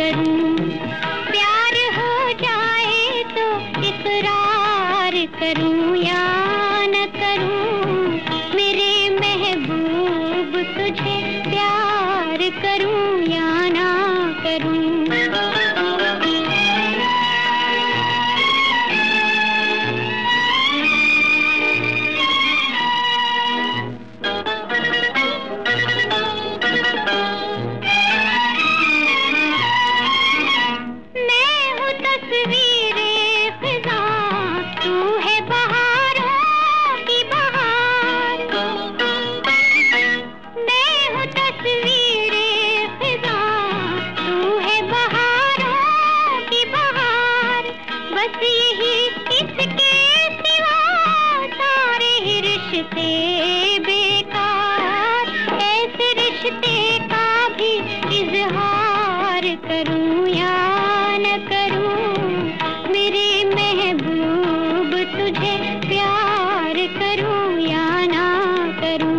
करूं, प्यार हो जाए तो इकरार करूं या न करूं, मेरे महबूब तुझे प्यार करूं या ना करूं। बस यही इसके सिवा सारे ही रिश्ते बेकार, ऐसे रिश्ते का भी इजहार करूं या न करूं, मेरे महबूब तुझे प्यार करूं या ना करूं।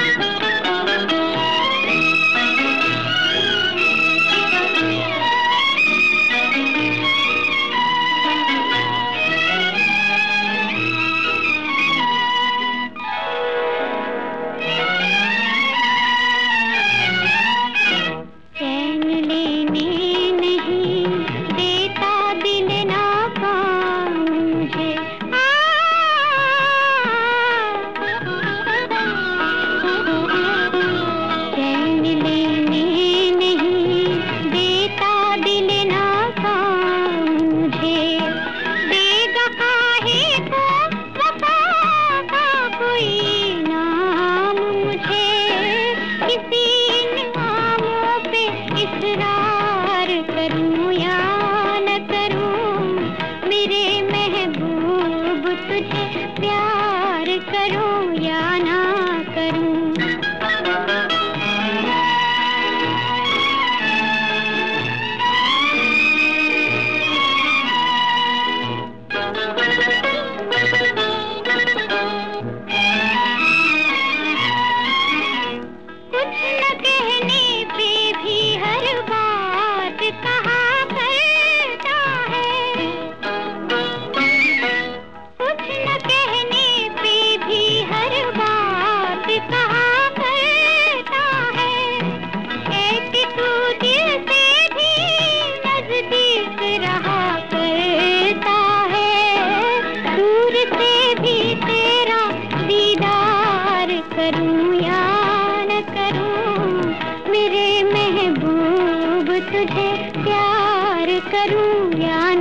इकरार करूं या न करूं, मेरे महबूब तुझे प्यार करूं या ना करूं। कुछ न कहने पे भी हर बात कहा करता है, कुछ न कहने पे भी हर बात कहा करता है, ऐसे तू दिल से भी नजदीक रहा करता है, दूर से भी तेरा दीदार करूं या न करूं, मेरे महबूब तुझे प्यार करूं या